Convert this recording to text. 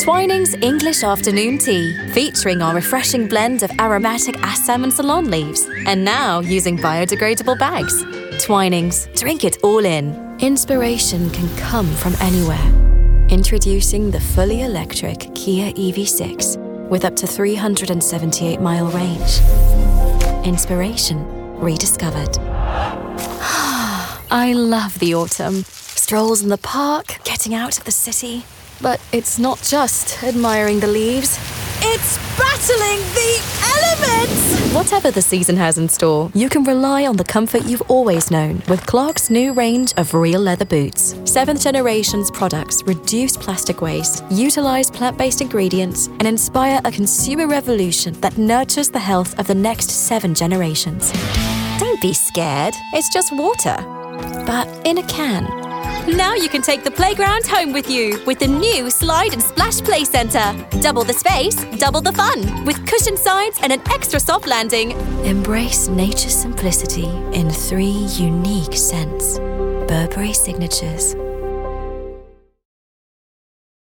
Twinings English Afternoon Tea, featuring our refreshing blend of aromatic assam and Ceylon leaves. And now using biodegradable bags. Twinings, drink it all in. Inspiration can come from anywhere. Introducing the fully electric Kia EV6 with up to 378-mile range. Inspiration rediscovered. I love the autumn. Strolls in the park, getting out of the city. But it's not just admiring the leaves. It's battling the elements! Whatever the season has in store, you can rely on the comfort you've always known with Clark's new range of real leather boots. 7th generation's products reduce plastic waste, utilize plant-based ingredients, and inspire a consumer revolution that nurtures the health of the next 7 generations. Don't be scared, it's just water. But in a can. Now you can take the playground home with you with the new Slide and Splash Play Centre. Double the space, double the fun, with cushioned sides and an extra soft landing. Embrace nature's simplicity in 3 unique scents. Burberry Signatures.